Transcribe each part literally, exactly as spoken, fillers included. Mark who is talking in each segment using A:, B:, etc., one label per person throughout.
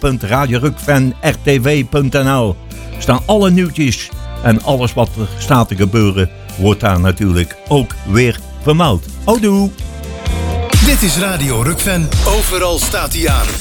A: punt radio rock fan r t v punt n l staan alle nieuwtjes en alles wat er staat te gebeuren wordt daar natuurlijk ook weer vermeld. Houdoe!
B: Dit is Radio Rockfan. Overal staat hij aan.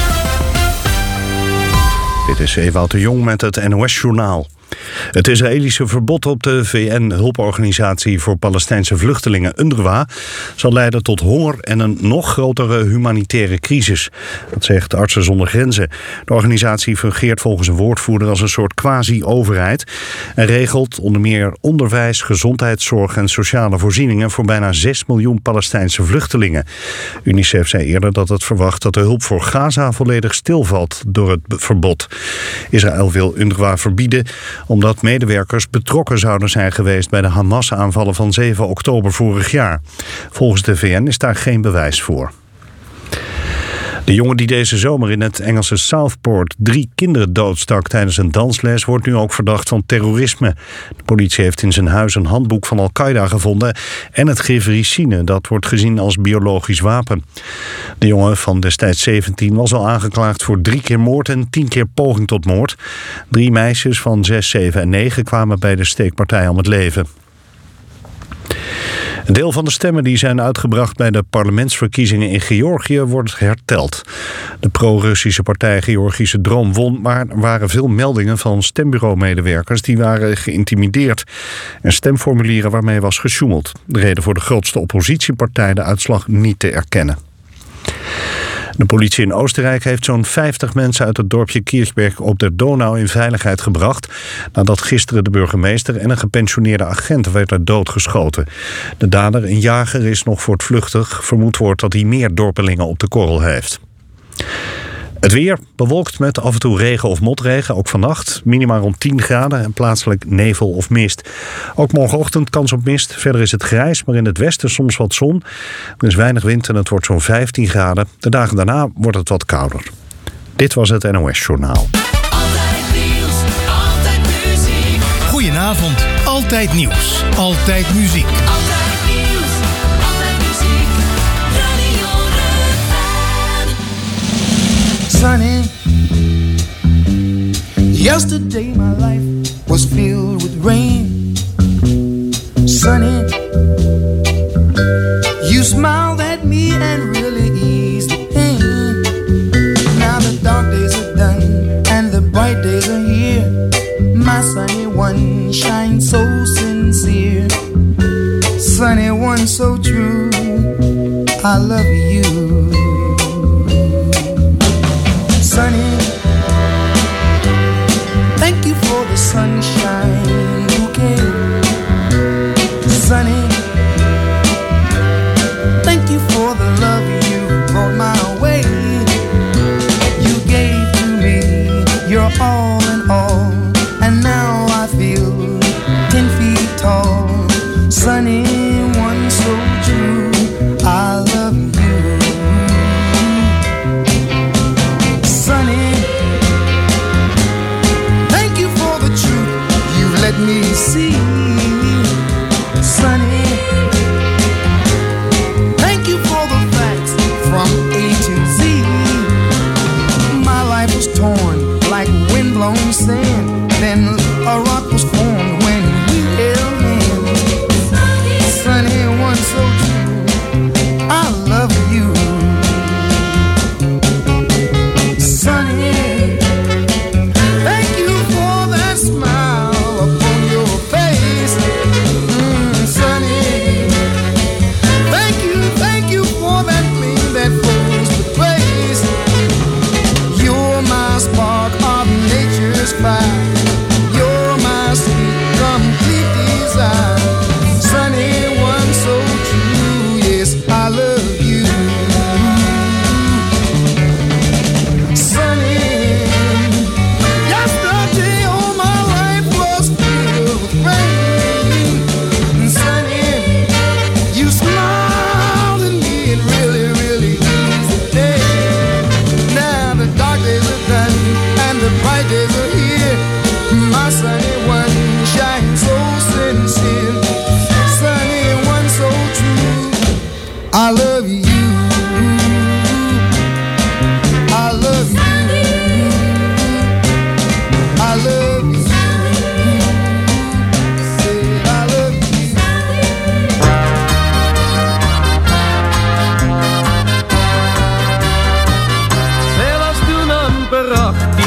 C: Dit is Ewout de Jong met het N O S-journaal. Het Israëlische verbod op de V N-hulporganisatie voor Palestijnse vluchtelingen UNRWA zal leiden tot honger en een nog grotere humanitaire crisis. Dat zegt Artsen zonder Grenzen. De organisatie fungeert volgens een woordvoerder als een soort quasi-overheid en regelt onder meer onderwijs, gezondheidszorg en sociale voorzieningen voor bijna zes miljoen Palestijnse vluchtelingen. UNICEF zei eerder dat het verwacht dat de hulp voor Gaza volledig stilvalt door het verbod. Israël wil UNRWA verbieden omdat medewerkers betrokken zouden zijn geweest bij de Hamas-aanvallen van zeven oktober vorig jaar. Volgens de V N is daar geen bewijs voor. De jongen die deze zomer in het Engelse Southport drie kinderen doodstak tijdens een dansles wordt nu ook verdacht van terrorisme. De politie heeft in zijn huis een handboek van Al-Qaeda gevonden en het gif ricine, dat wordt gezien als biologisch wapen. De jongen van destijds zeventien was al aangeklaagd voor drie keer moord en tien keer poging tot moord. Drie meisjes van zes, zeven en negen kwamen bij de steekpartij om het leven. Een deel van de stemmen die zijn uitgebracht bij de parlementsverkiezingen in Georgië wordt herteld. De pro-Russische partij Georgische Droom won, maar er waren veel meldingen van stembureaumedewerkers die waren geïntimideerd en stemformulieren waarmee was gesjoemeld. De reden voor de grootste oppositiepartij de uitslag niet te erkennen. De politie in Oostenrijk heeft zo'n vijftig mensen uit het dorpje Kirchberg op der Donau in veiligheid gebracht nadat gisteren de burgemeester en een gepensioneerde agent werden doodgeschoten. De dader, een jager, is nog voortvluchtig. Vermoed wordt dat hij meer dorpelingen op de korrel heeft. Het weer bewolkt met af en toe regen of motregen, ook vannacht. Minima rond tien graden en plaatselijk nevel of mist. Ook morgenochtend kans op mist. Verder is het grijs, maar in het westen soms wat zon. Er is weinig wind en het wordt zo'n vijftien graden. De dagen daarna wordt het wat kouder. Dit was het N O S-journaal.
B: Altijd nieuws, altijd muziek. Goedenavond, altijd nieuws, altijd muziek. Altijd nieuws, altijd muziek. Radio Rockfan.
D: Sunny, yesterday my life was filled with rain. Sunny, you smiled at me and really eased the pain. Now the dark days are done and the bright days are here. My sunny one shines so sincere. Sunny one so true, I love you. Sunny, thank you for the sunshine bouquet. Sunny, thank you for the love you brought my way. You gave to me your all in all, and now I feel ten feet tall. Sunny, one so true, I love you. Let me see, Sunny. Thank you for the facts from A to Z. My life was torn like windblown sand. Then a rock was formed when we held hands. Sunny, one so true, I love you. Sunny, thank you for that smile. You're my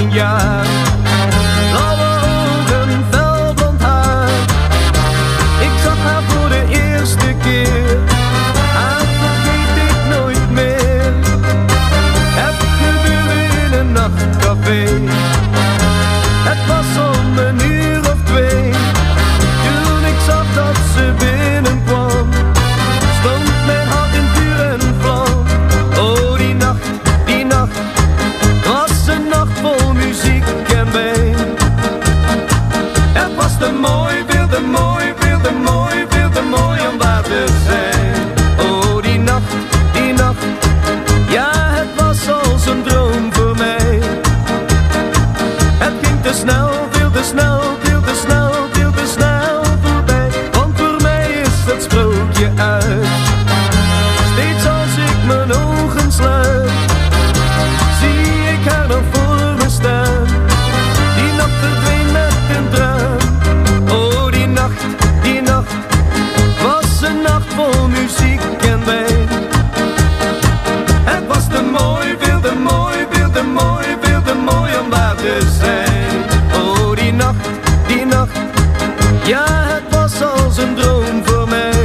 E: dertien jaar. Blauwe ogen, felblond haar. Ik zag haar voor de eerste keer. Haar vergeet ik nooit meer. Het gebeurde in een nachtcafé. Het was om een uur of twee. Toen ik zag dat ze binnenkwam, stond mijn hart in vuur en vlam. Oh, die nacht, die nacht, was een nacht vol muziek en wijn. Het was te mooi, veel te mooi, veel te mooi, veel te mooi om waar te zijn. Oh, die nacht, die nacht, ja, het was als een droom voor mij. Het ging te snel, veel te snel, veel te snel, veel te snel voorbij. Want voor mij is het sprookje uit. Steeds als ik mijn ogen sluit, zie ik haar nog voor me staan. Die nacht verdween met een traan. Oh, die nacht, die nacht, was een nacht vol muziek en wijn. Het was te mooi, veel te mooi, veel te mooi, veel te mooi om waar te zijn. Oh, die nacht, die nacht, ja, het was als een droom voor mij.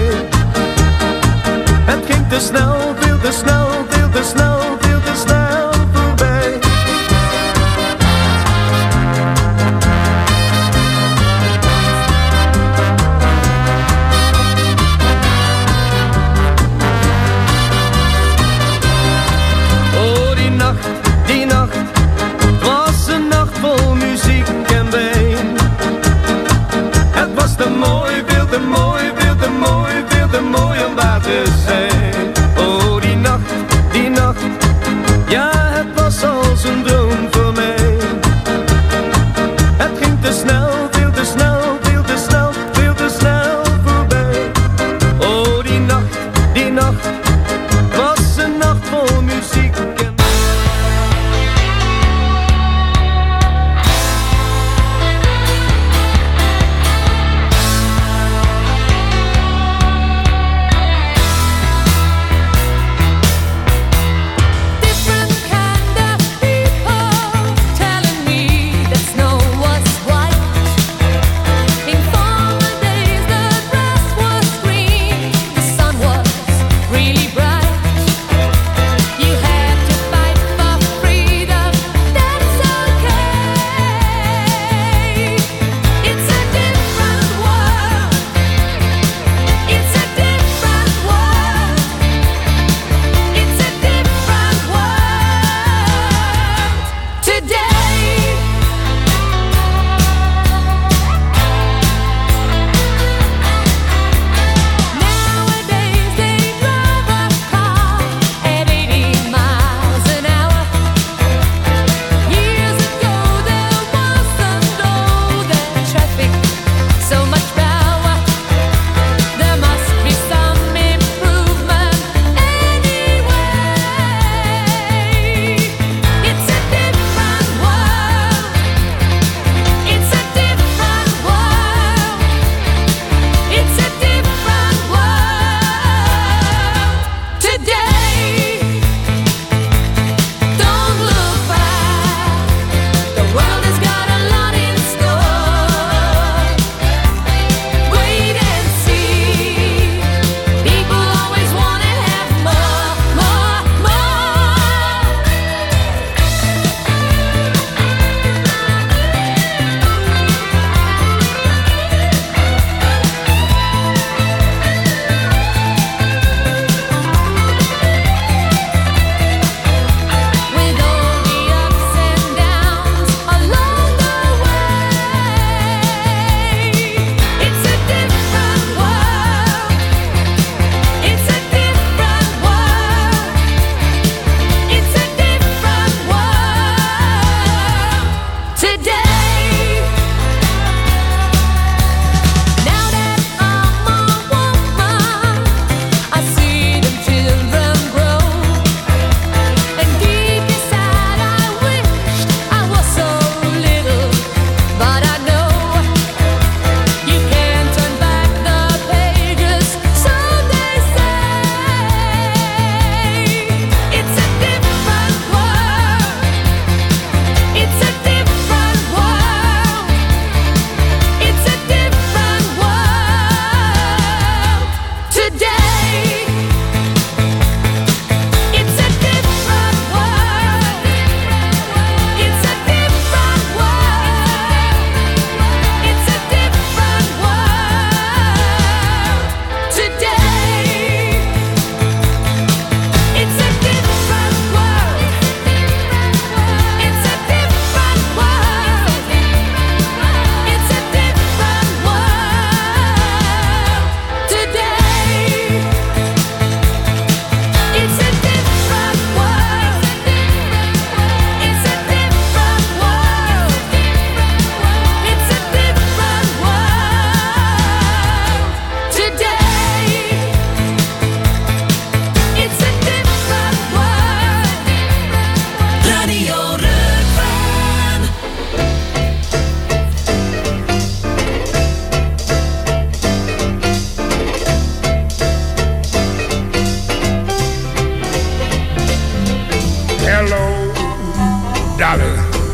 E: Het ging te snel, veel te snel, veel te snel, veel te snel voorbij. Oh, die nacht, die nacht, het was een nacht vol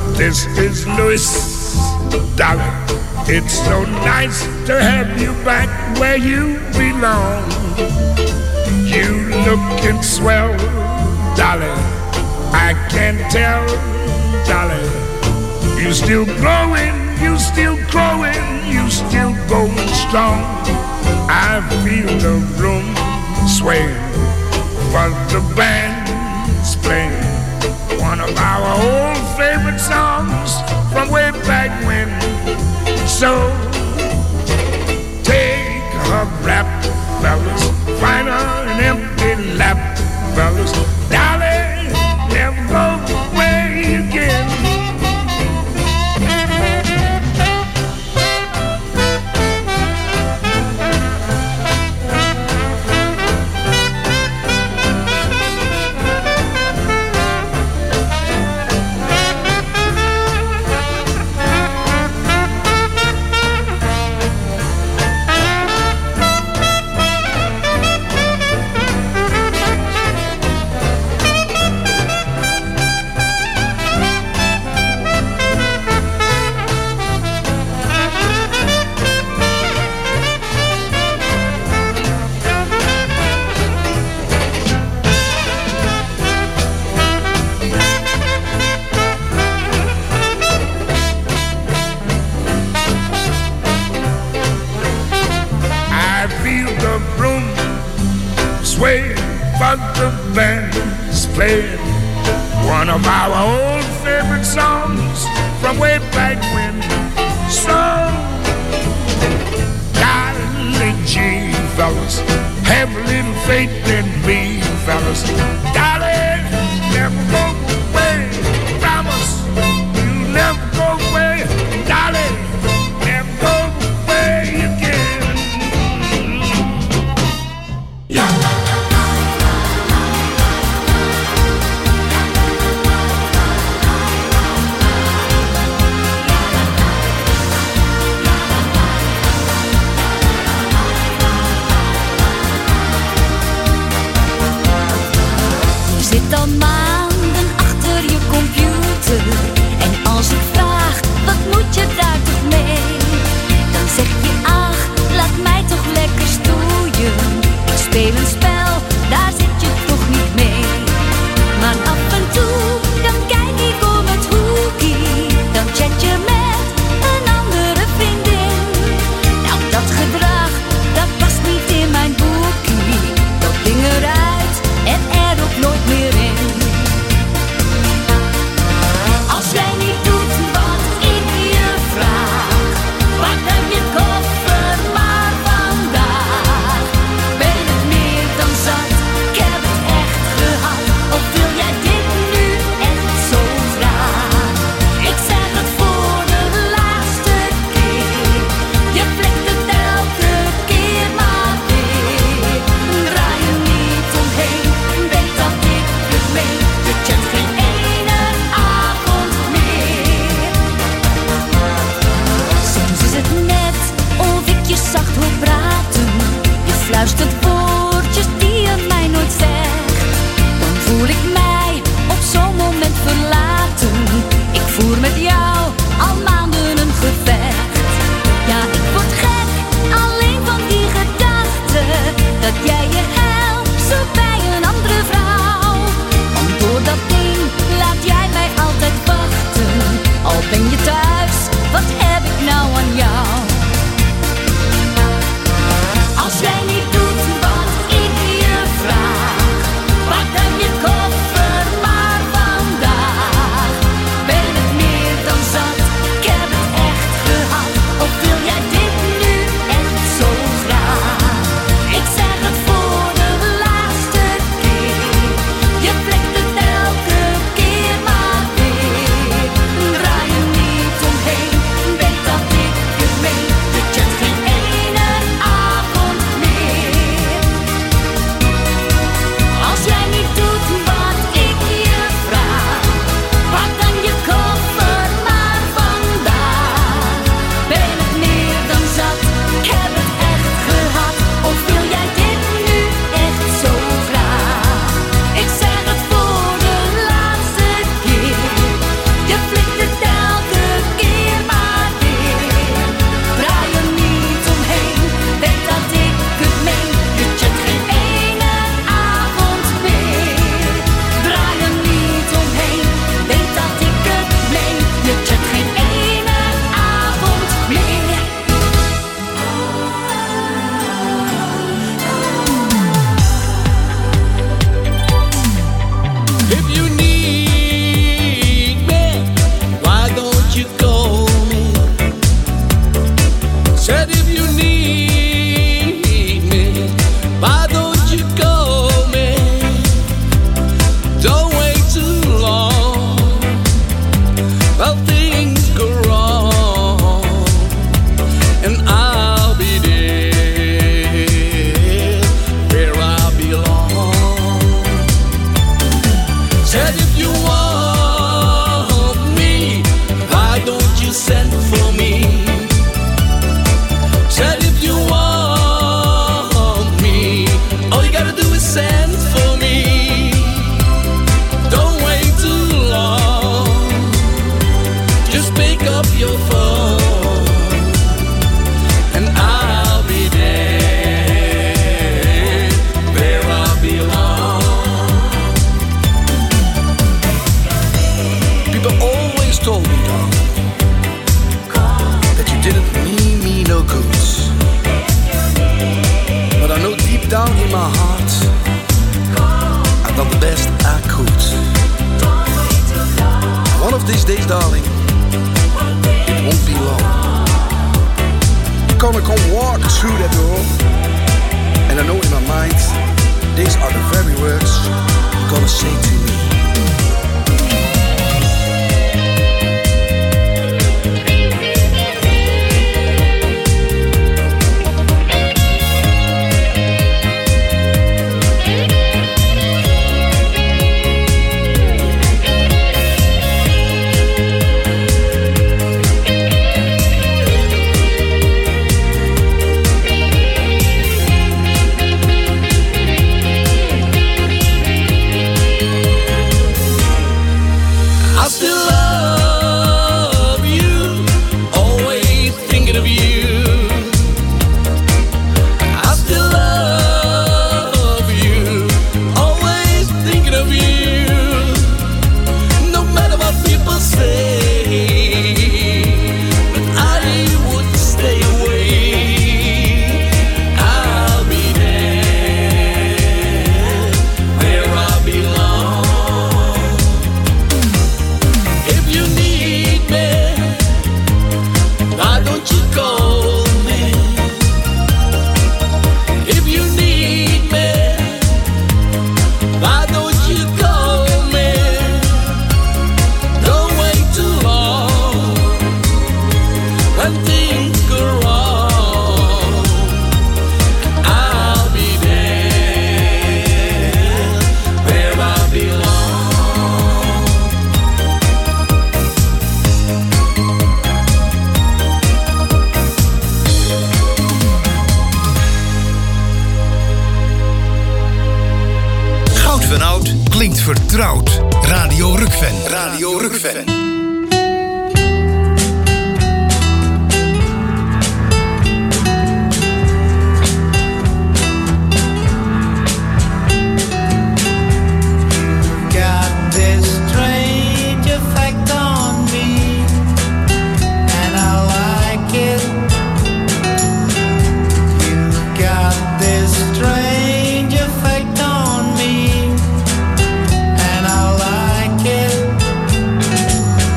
F: This is Louis, darling. It's so nice to have you back where you belong. You looking swell, darling. I can tell, darling. You still growing, you still growing, you still going strong. I feel the room swaying, but the band's playing one of our old favorite songs from way back when. So take a rap, fellas, find her an empty lap, fellas. Darling, never go away again. The band's playing one of our old favorite songs from way back when. So, darling G, fellas, have a little faith in me, fellas. Darling, never go away, promise you never go away. Darling, never go away again. Yeah.
G: Zit al maanden
E: Well, things go wrong, and I'll be there where I belong. Said if you want me, why don't you send for me? Said if you want me, all you gotta do is send for me. Don't wait too long, just pick up your phone, and I'll be there where I belong. People always told me, darling, that you didn't mean me no good. But I know deep down in my heart, I've done the best I could. One of these days, darling, it won't be long. You're gonna come walk through that door, and I know in my mind, these are the very words you're gonna say to me.
B: Vertrouwd. Radio Rukven. Radio Rukven.
D: And I like it.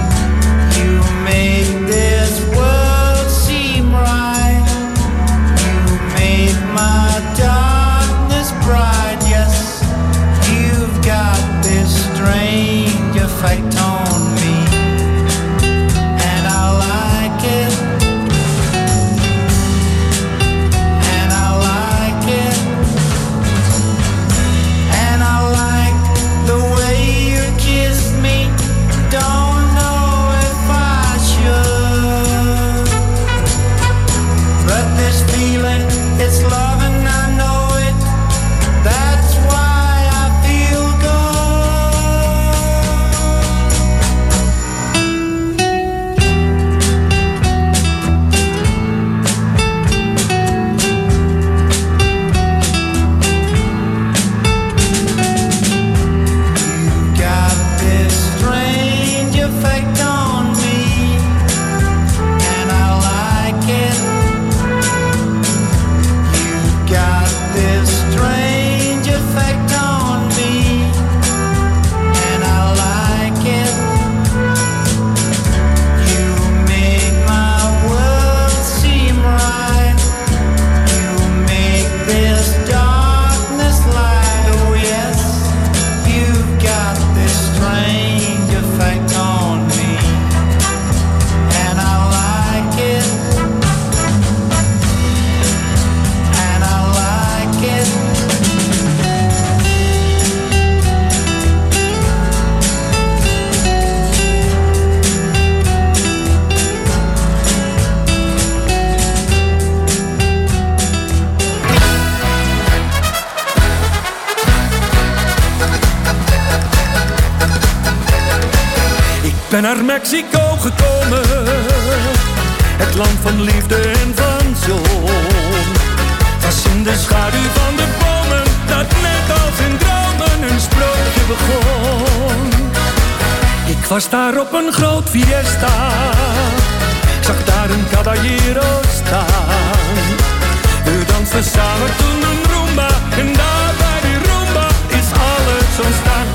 E: naar Mexico gekomen, het land van liefde en van zon. Het was in de schaduw van de bomen dat net als in dromen een sprookje begon. Ik was daar op een groot fiesta, ik zag daar een caballero staan. We dansten samen toen een rumba en daar bij die rumba is alles ontstaan.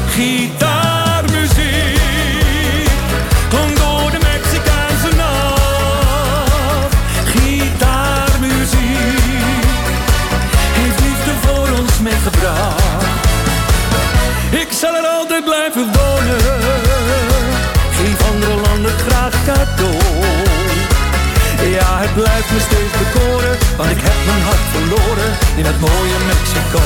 E: Gitaarmuziek klonk door de Mexicaanse nacht. Gitaarmuziek heeft liefde voor ons meegebracht. Ik zal er altijd blijven wonen, geef andere landen graag cadeau. Ja, het blijft me steeds bekoren, want ik heb mijn hart verloren in het mooie Mexico.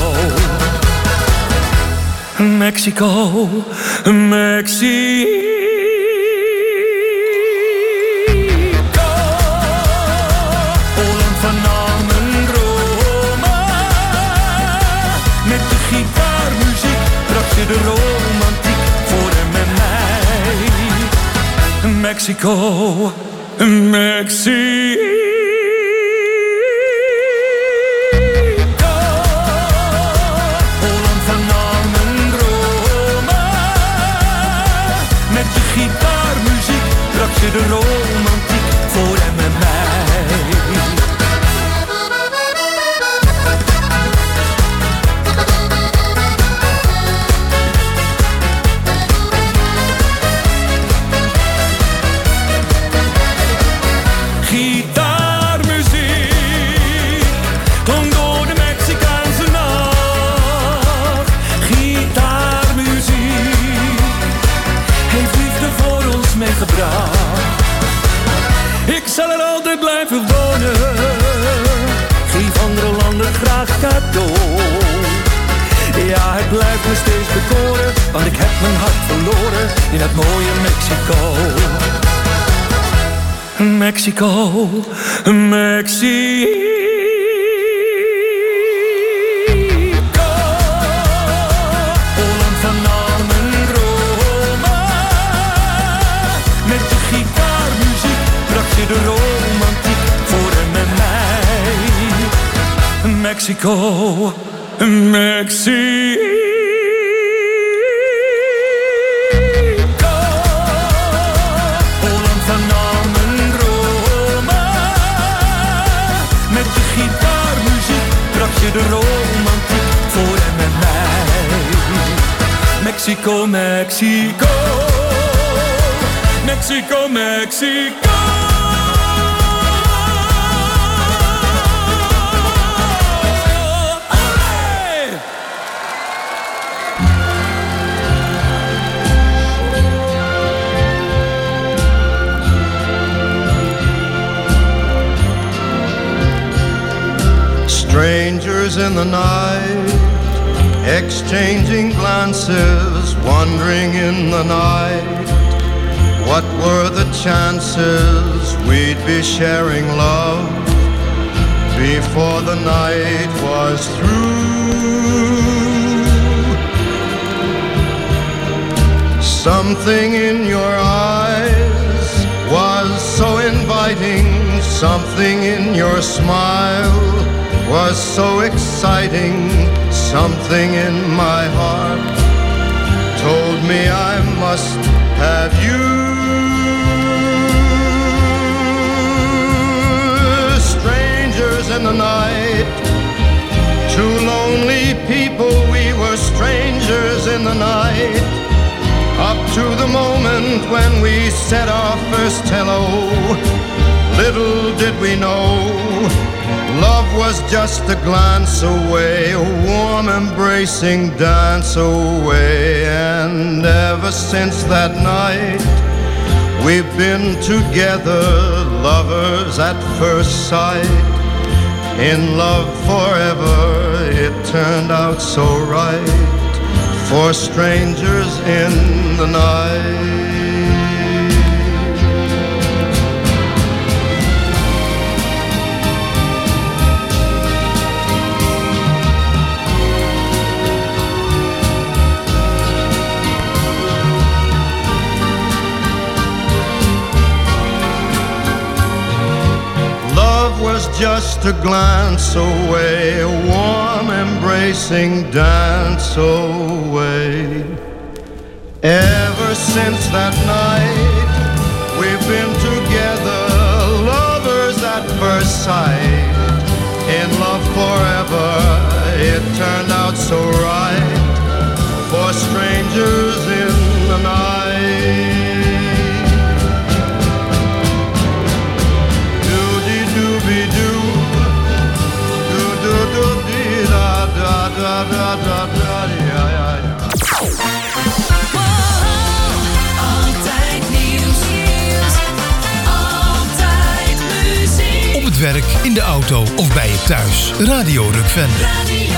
E: Mexico, Mexico. O land van al mijn dromen. Met de gitaarmuziek bracht je de romantiek voor hem en mij. Mexico, Mexico. De romantiek voor hem en mij. Gitaarmuziek klonk door de Mexicaanse nacht. Gitaarmuziek heeft liefde voor ons meegebracht. Ik zal er altijd blijven wonen, geef andere landen graag cadeau. Ja, het blijft me steeds bekoren, want ik heb mijn hart verloren in het mooie Mexico. Mexico, Mexico. O land van al mijn dromen, met de gitaarmuziek bracht je de romantiek voor hem en mij. Mexico, Mexico. O land van al mijn dromen, met de gitaarmuziek bracht je de romantiek voor hem en mij. Mexico, Mexico. Mexico, Mexico.
G: Strangers in the night, exchanging glances, wandering in the night. What were the chances we'd be sharing love before the night was through? Something in your eyes was so inviting, something in your smile was so exciting, something in my heart told me I must have you. Strangers in the night, two lonely people, we were strangers in the night. Up to the moment when we said our first hello, little did we know love was just a glance away, a warm embracing dance away. And ever since that night we've been together, lovers at first sight, in love forever. It turned out so right for strangers in the night. just a glance away, a warm embracing dance away. Ever since that night, we've been together, lovers at first sight. In love forever, it turned out so right, for strangers in the night. Do-dee-doo-be-doo, do-do-do-dee-da-da-da-da-da-da-da-da-da.
B: Op het werk, in de auto of bij je thuis. Radio Rukven.
H: Radio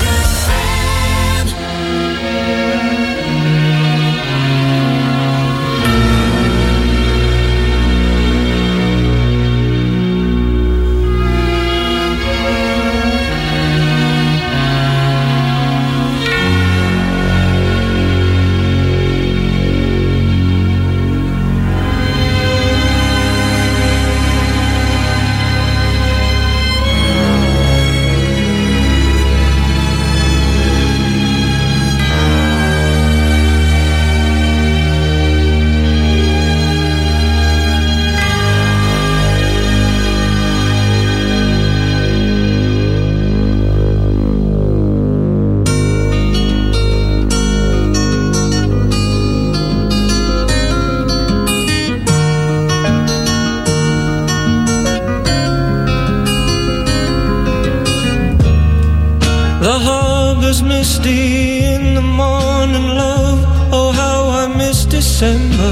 E: The harbor's misty in the morning, love. Oh, how I miss December.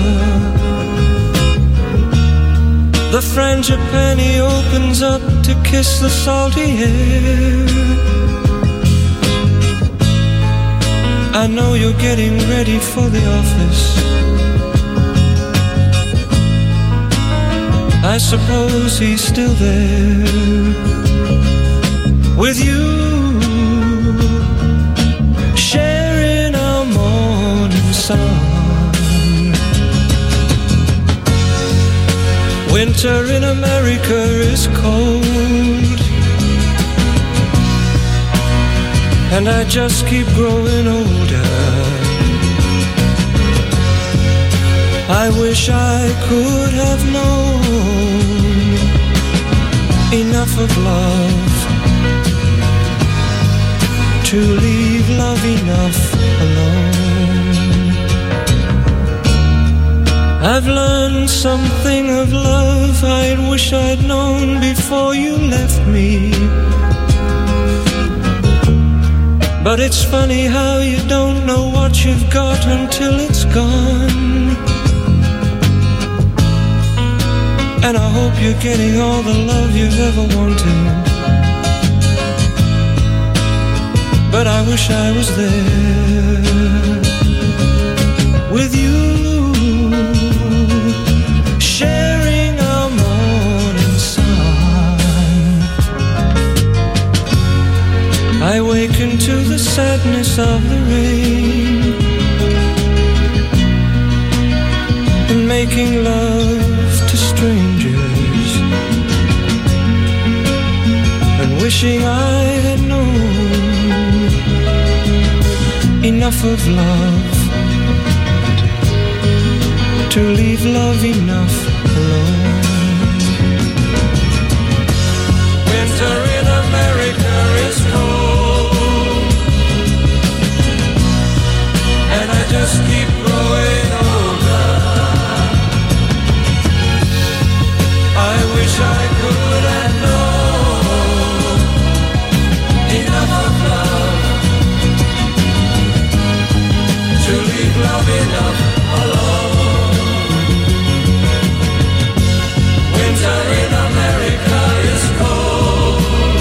E: The frangipani opens up to kiss the salty air. I know you're getting ready for the office. I suppose he's still there with you, sharing our morning sun. Winter in America is cold, and I just keep growing older. I wish I could have known enough of love to leave love enough alone. I've learned something of love I wish I'd known before you left me. But it's funny how you don't know what you've got until it's gone. And I hope you're getting all the love you've ever wanted. But I wish I was there with you, sharing our morning sun. I waken to the sadness of the rain and making love to strangers and wishing I had known enough of love to leave love enough alone. Winter in America is cold, and I just keep growing older. I wish I could have known enough of love to leave love enough alone. Winter in America is cold,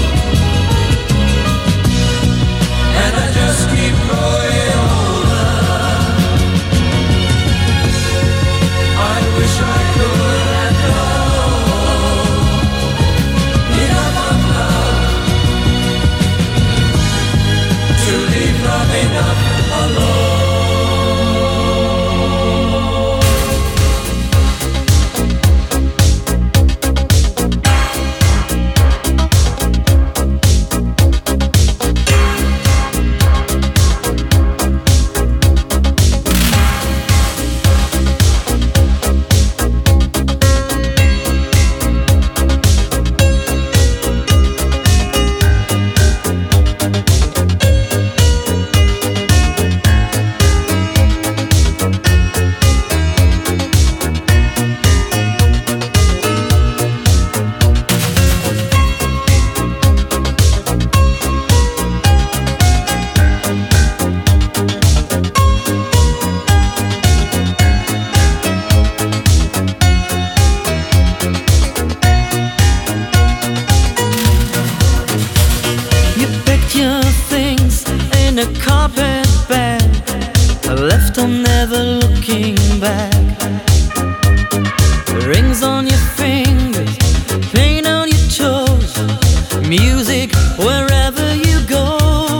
E: and I just keep growing older. I wish I could have known
H: on your fingers, paint on your toes, music wherever you go.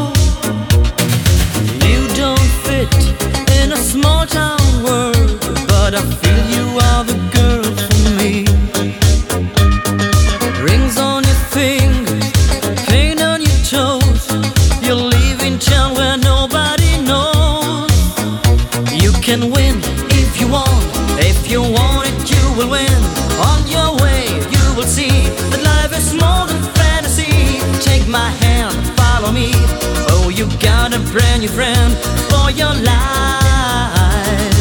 H: You don't fit in a small town world, but I feel you are the girl for me. Rings on your fingers, paint on your toes, you're leaving town where nobody knows. You can win if you want, if you want it you will win. On your way you will see that life is more than fantasy. Take my hand, follow me. Oh, you got a brand new friend for your life.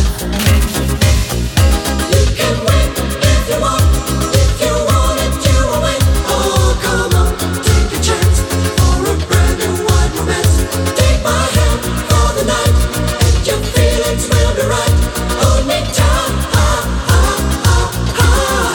H: You can win if you want, if you want it you will win. Oh, come on, take a chance for a brand new wide romance. Take my hand for the night, and your feelings will be right. Hold me tight, ah, ah, ah, ah.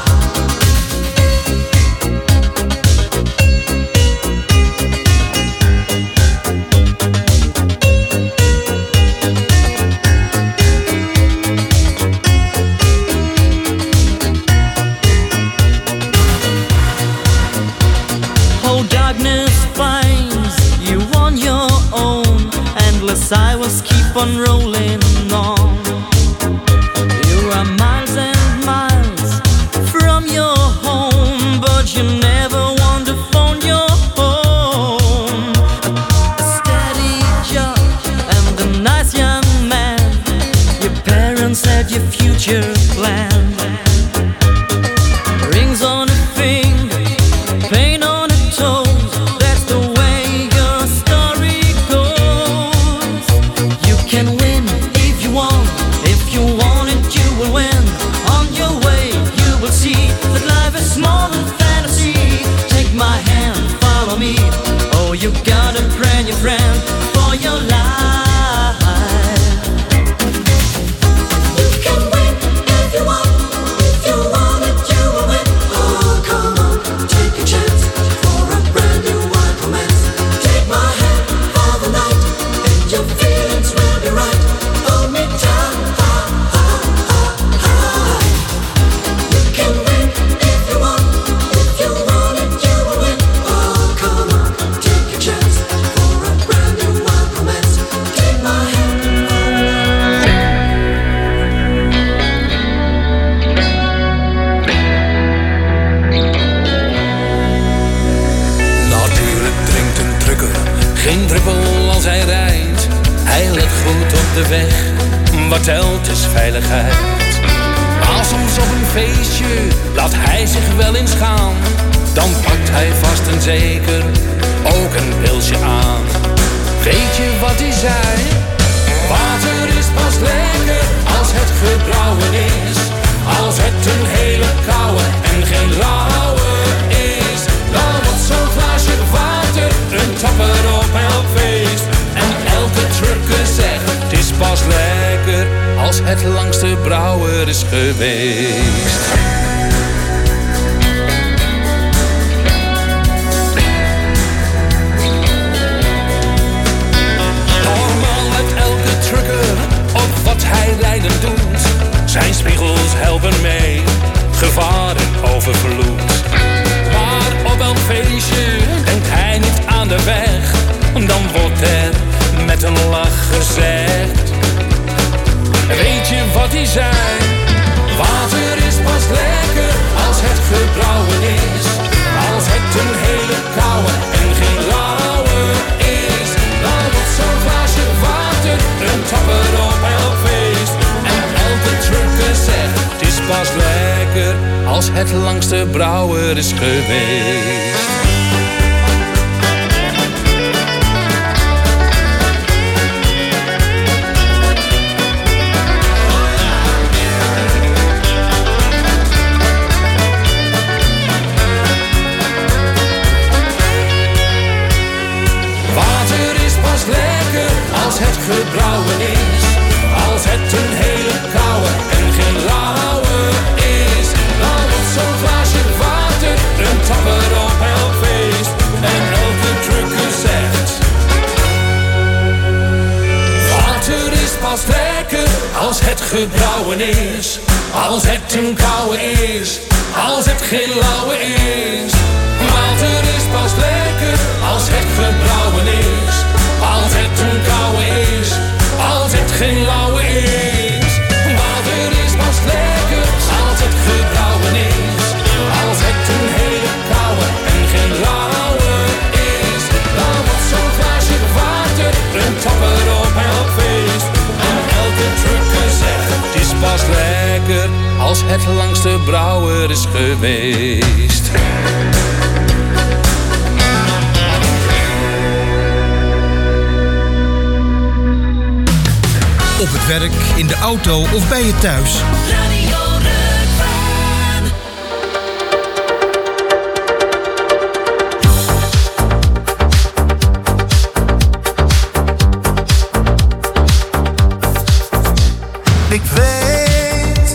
H: Oh, darkness finds you on your own. Endless highways keep on rolling on. You are miles and miles from your home, but you never want to phone your home. A steady job and a nice young man, your parents had your future planned. Rings on a finger, paint on a toes, that's the way your story goes. You can win if you want, if you want it you will win. On your way you will see that life is more than fantasy. Take my hand, follow me. Oh, you got a brand new friend for your life. You can win if you want, if you want it you will win. Oh, come on, take a chance for a brand new wide romance. Take my hand for the night, and your feelings will be right. Hold me tight, ah, ah, ah, ah. You can win if you want, if you want it you will win. Oh, come on, take a chance for a brand new wide romance. Take my hand.
I: Natuurlijk drinkt een trucker geen druppel als hij rijdt. Hij let goed op de weg, wat telt is veiligheid. Maar soms op een feestje laat hij zich wel eens gaan. Dan pakt hij vast en zeker ook een pilsje aan. Weet je wat hij zei? Water is pas lekker als het gebrouwen is. Als het een hele koude en geen lauwe is. Dan wordt zo'n glaasje water een topper op elk feest. En elke trucker zegt, het is pas lekker als het langste brouwer is geweest. Normaal let elke trucker op wat hij rijden doet. Zijn spiegels helpen mee, gevaar en overvloed. Maar op elk feestje denkt hij niet aan de weg. Dan wordt er met een lach gezegd. Weet je wat hij zei? Water is pas lekker als het gebrouwen is. Als het een hele koude en geen lauwe is. Dan wordt zo'n glaasje water een topper op elk feest. En elke trucker zegt, het is pas lekker als het langste brouwer is geweest. Als het gebrouwen is, als het een hele koude en geen lauwe is, dan wordt zo'n glaasje water een topper op elk feest. En elke trucker zegt, water is pas lekker als het gebrouwen is. als het een koude is, als het geen lauwe is. Walter is pas lekker als het gebrouwen is, als het een koude is, als het geen lauwe is. Walter is pas lekker als het gebrouwen is, als het een hele koude en geen lauwe is. Dan wordt zo'n glaasje water een topper op elk feest. En elke trucker zegt het is pas lekker als het langs de brouwer is geweest.
B: Op het werk, in de auto of bij je thuis.
H: Radio Rukven.
D: Ik weet,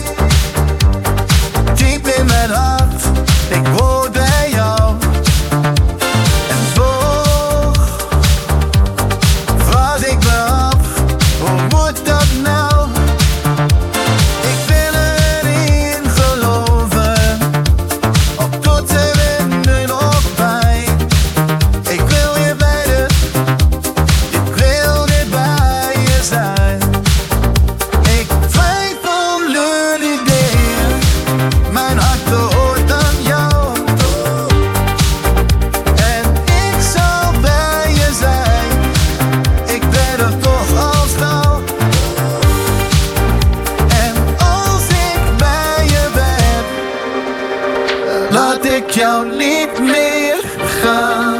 D: diep in mijn hart, ik hoor bij jou. En toch vraag ik me af, hoe moet dat nou? Ik wil erin geloven, op tot en met nu nog bij. Ik wil je bij de, ik wil dit bij je zijn. Ik twijfel nu niet meer, mijn hart behoort aan jou. En ik zal bij je zijn, ik ben er toch al snel. En als ik bij je ben, laat ik jou niet meer gaan.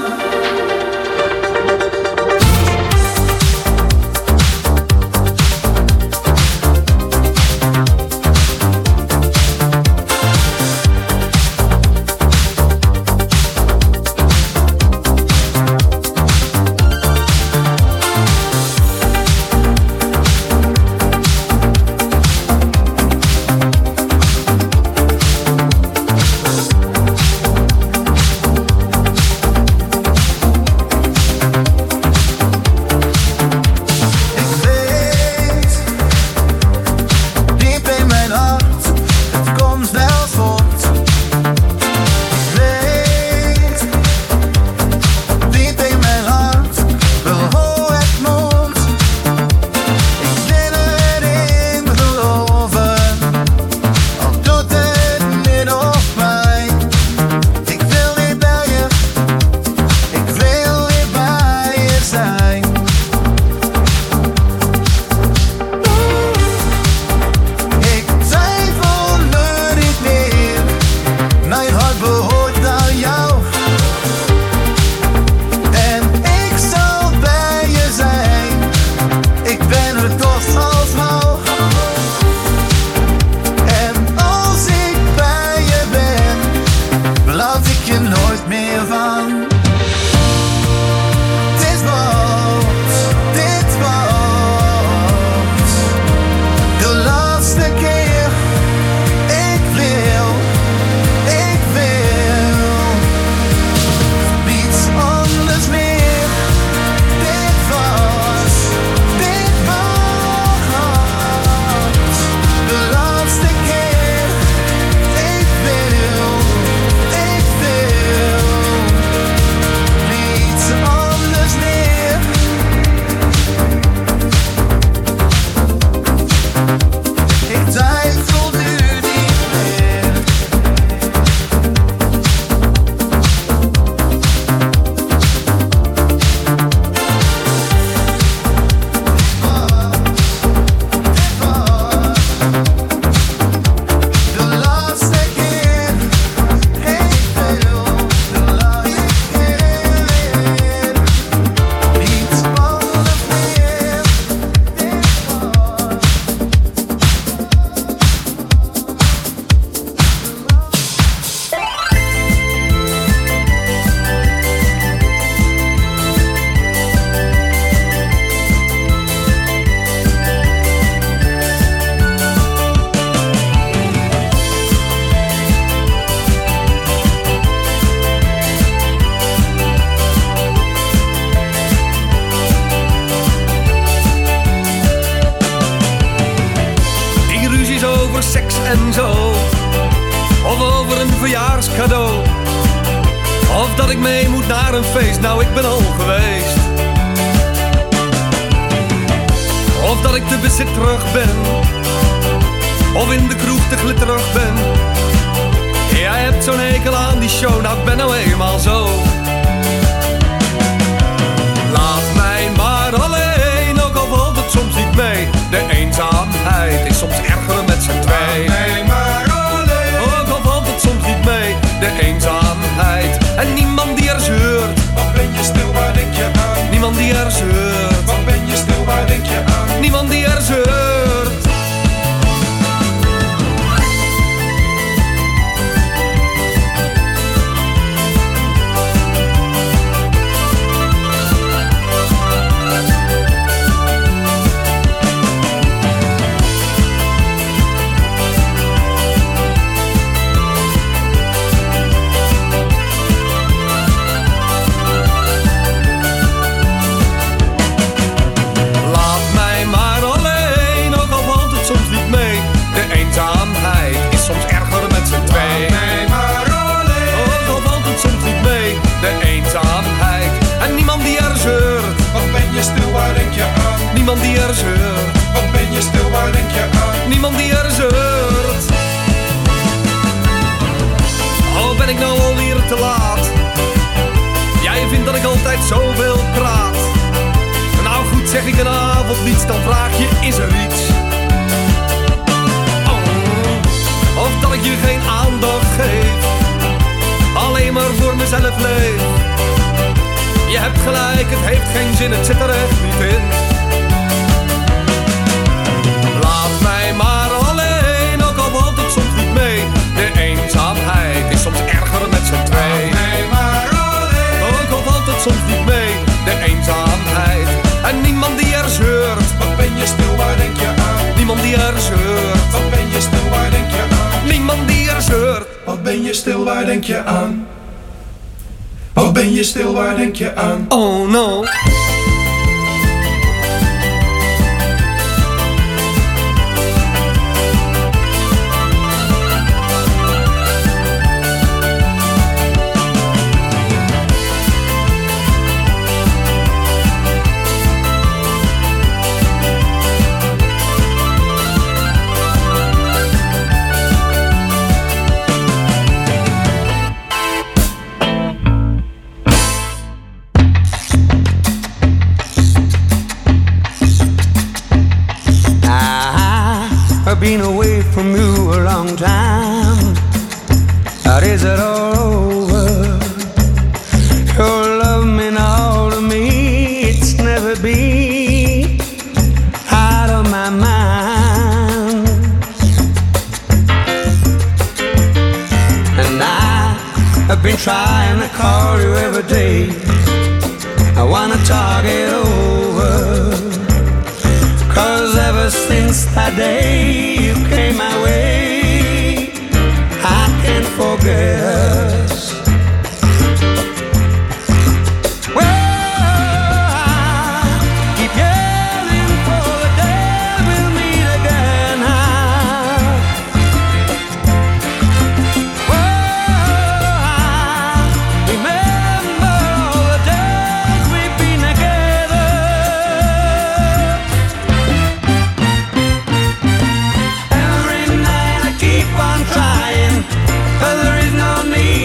E: verjaarscadeau. Of dat ik mee moet naar een feest, nou ik ben al geweest. Of dat ik te bezit terug ben, of in de kroeg te glitterig ben. Jij hebt zo'n hekel aan die show, nou ik ben nou eenmaal zo. Laat mij maar alleen, ook al valt het soms niet mee. De eenzaamheid is soms erger met z'n twee. Laat mij maar alleen, ook al valt het soms niet mee. De eenzaamheid en niemand die er zeurt.
J: Wat ben je stil, waar denk je aan?
E: Niemand die er zeurt.
J: Wat ben je stil, waar denk je aan?
E: Niemand die er zeurt. Niemand die er zeurt.
J: Wat ben je stil, waar denk je aan?
E: Niemand die er zeurt. Oh, ben ik nou al hier te laat? Jij vindt dat ik altijd zoveel praat. Nou goed, zeg ik een avond niets, dan vraag je, is er iets? Oh, of dat ik je geen aandacht geef, alleen maar voor mezelf leef. Je hebt gelijk, het heeft geen zin, het zit er echt niet in. Laat mij maar alleen, ook al valt het soms niet mee. De eenzaamheid is soms erger met z'n twee.
J: Laat mij maar alleen,
E: ook al valt het soms niet mee. De eenzaamheid en niemand die er zeurt.
J: Wat ben je stil, waar denk je aan?
E: Niemand die er zeurt.
J: Wat ben je stil, waar denk je aan?
E: Niemand die er zeurt.
J: Wat ben je stil, waar denk je aan? Wat ben je stil, waar denk je aan?
E: Oh no.
K: Been away from you a long time. Or is it all over? Your love meant all to me. It's never been out of my mind. And I have been trying to call you every day. I wanna talk it over. 'Cause ever since that day you came my way, I can't forget us. Well, I keep yearning for the day we'll meet again. Well, I remember all the days we've been together. Every night I keep on trying, 'cause there is no need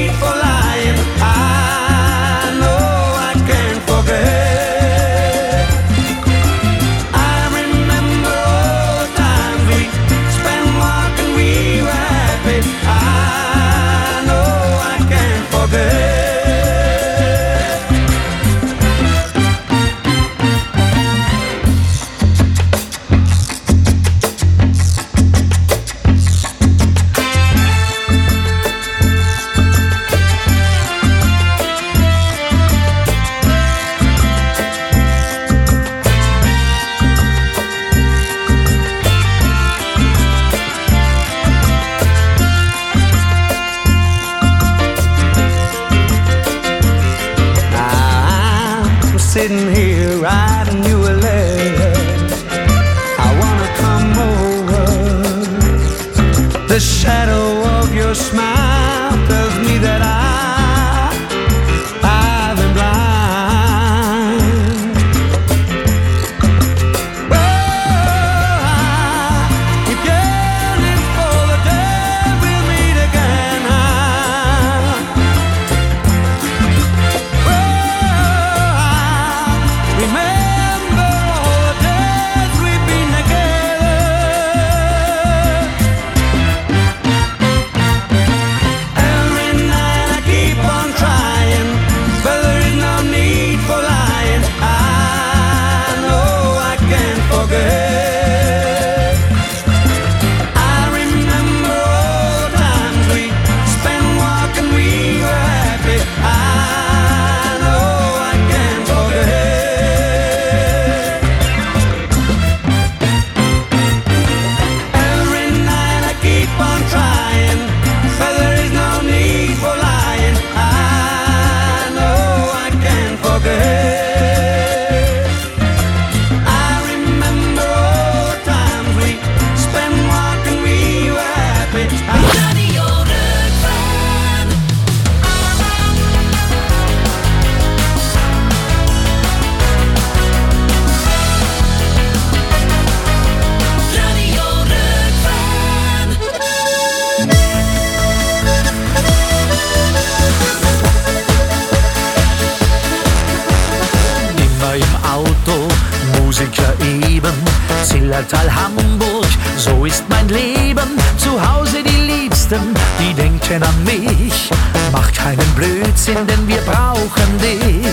L: Stadtteil Hamburg, so ist mein Leben. Zu Hause die Liebsten, die denken an mich. Mach keinen Blödsinn, denn wir brauchen dich.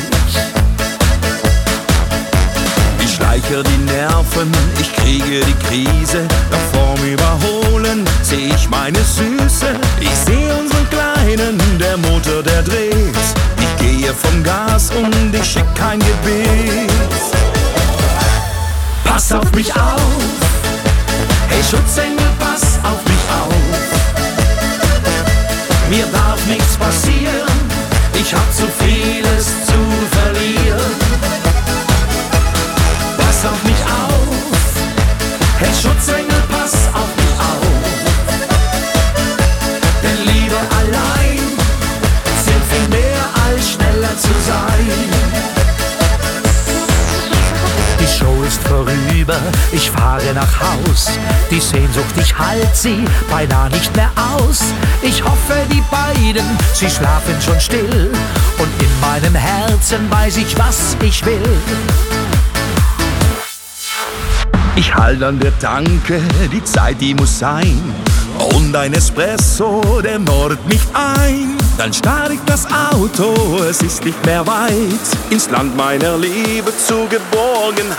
M: Ich schleiche die Nerven, ich kriege die Krise. Doch vorm Überholen seh ich meine Süße. Ich seh unseren Kleinen, der Motor, der dreht. Ich gehe vom Gas und ich schick kein Gebet.
L: Pass auf mich auf, hey Schutzengel, pass auf mich auf. Mir darf nichts passieren, ich hab zu vieles zu verlieren. Pass auf mich auf, hey Schutzengel, pass auf mich auf. Denn Liebe allein zählt viel mehr als schneller zu sein. Die Show ist vorüber, ich fahre nach Haus. Die Sehnsucht, ich halt sie beinahe nicht mehr aus. Ich hoffe, die beiden, sie schlafen schon still. Und in meinem Herzen weiß ich, was ich will.
M: Ich halt an der Tanke, die Zeit, die muss sein. Und ein Espresso, der mordet mich ein. Dann starr ich das Auto, es ist nicht mehr weit. Ins Land meiner Liebe zur Geborgenheit.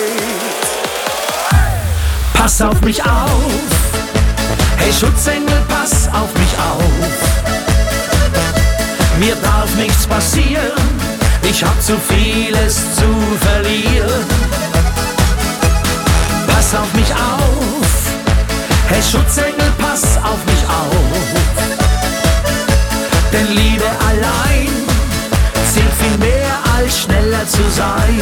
L: Pass auf mich auf, hey Schutzengel, pass auf mich auf. Mir darf nichts passieren, ich hab zu vieles zu verlieren. Pass auf mich auf, hey Schutzengel, pass auf mich auf. Denn Liebe allein zählt viel mehr als schneller zu sein.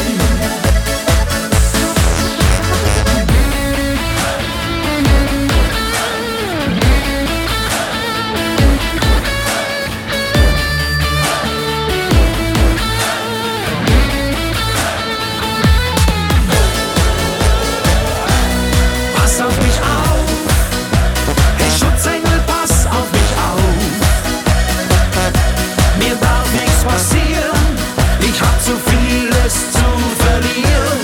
L: Pass auf mich auf, hey Schutzengel, pass auf mich auf. Mir darf nichts passieren, ich hab zu vieles zu verlieren.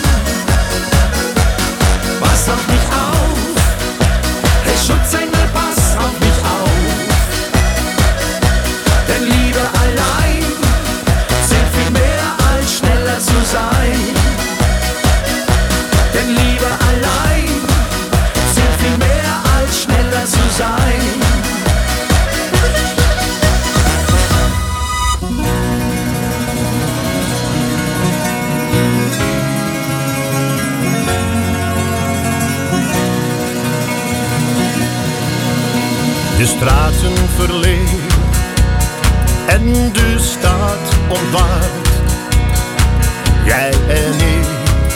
L: Pass auf mich auf, hey Schutzengel, pass auf mich auf. Denn Liebe allein zählt viel mehr als schneller zu sein. Denn Liebe allein zählt viel mehr als schneller zu sein.
G: De straten verleerd en de stad ontwaard. Jij en ik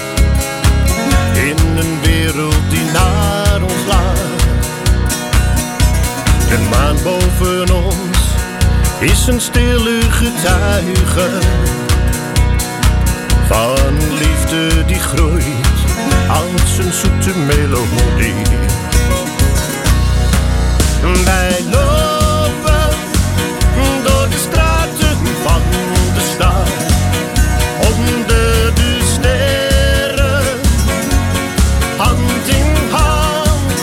G: in een wereld die naar ons laat. De maan boven ons is een stille getuige van liefde die groeit als een zoete melodie. Wij lopen door de straten van de stad, onder de sterren, hand in hand.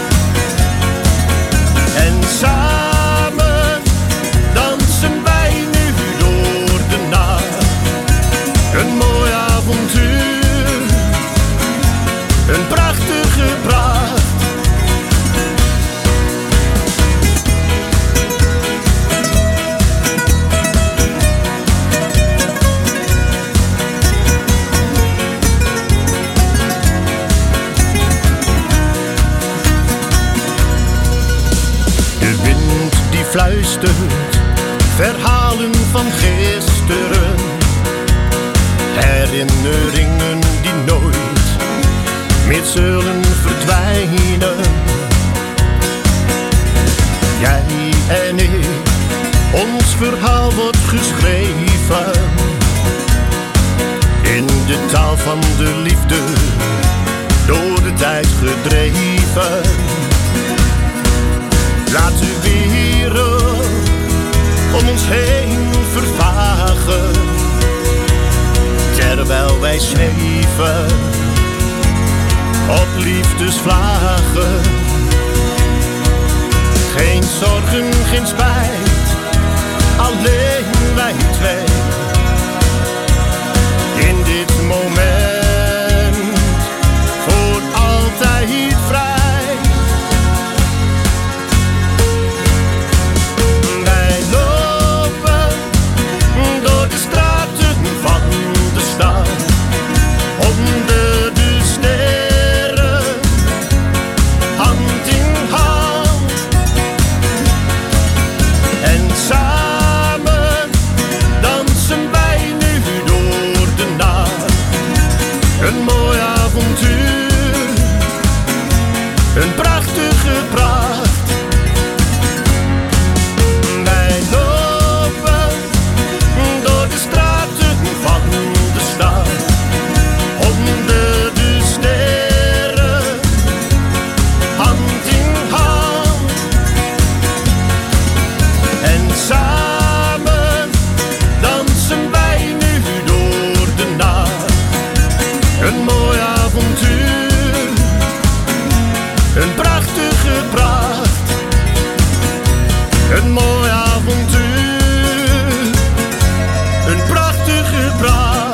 G: En samen dansen wij nu door de nacht. Een mooi avontuur, een prachtige pracht. Fluistert verhalen van gisteren, herinneringen die nooit meer zullen verdwijnen. Jij en ik, ons verhaal wordt geschreven in de taal van de liefde, door de tijd gedreven. Laat de wereld om ons heen vervagen, terwijl wij zweven op liefdesvlagen. Geen zorgen, geen spijt, alleen wij twee. In dit moment, voor altijd vrij. Wij lopen door de straten van de stad, onder de sterren, hand in hand. En samen dansen wij nu door de nacht. Een mooi avontuur, een prachtige pracht. Wij lopen door de straten van de stad, onder de sterren, hand in hand. En samen dansen wij nu door de nacht. Een mooi avontuur, een prachtige pracht. Een mooi avontuur, een prachtige pracht.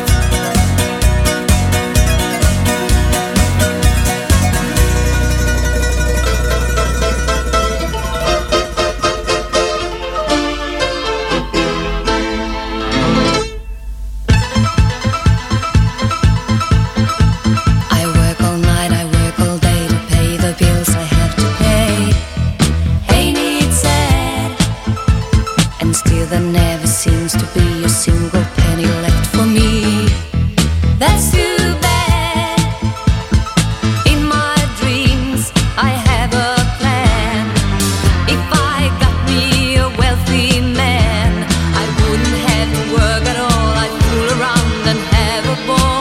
N: I work all night, I work all day to pay the bills I have to pay. Ain't it sad? And still there never seems to be a single penny left for me. That's too bad. In my dreams I have a plan. If I got me a wealthy man, I wouldn't have to work at all. I'd fool around and have a ball.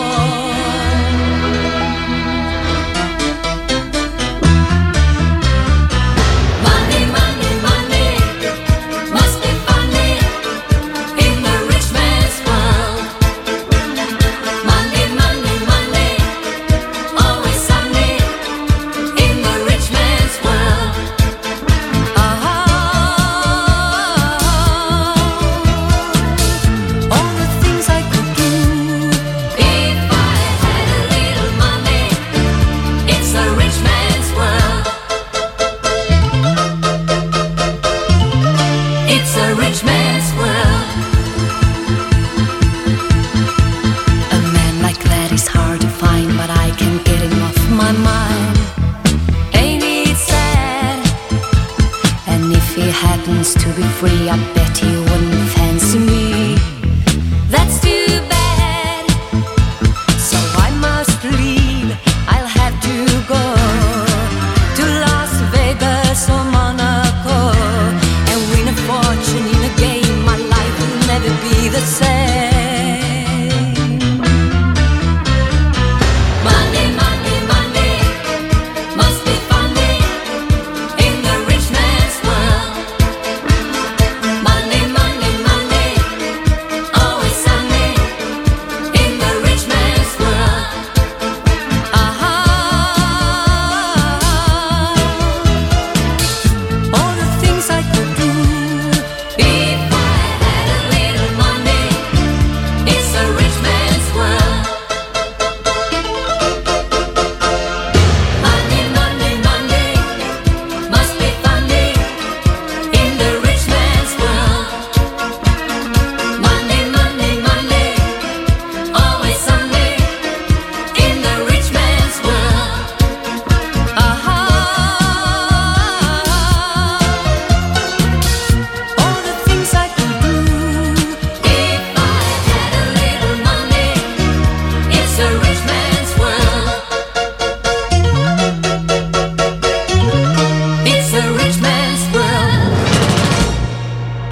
N: Money, money, money, must be funny in the rich man's world. Money, money, money, always sunny in the rich man's world. Ah, all the things I could do if I had a little money. It's a rich man's world. It's a rich man's world. A man like that is hard to find, but I can't get him off my mind. Ain't it sad? And if he happens to be free, I bet he wouldn't fancy me. That's too bad. So I must leave. I'll have to go to Las Vegas or Monaco and win a fortune in a game. My life will never be the same.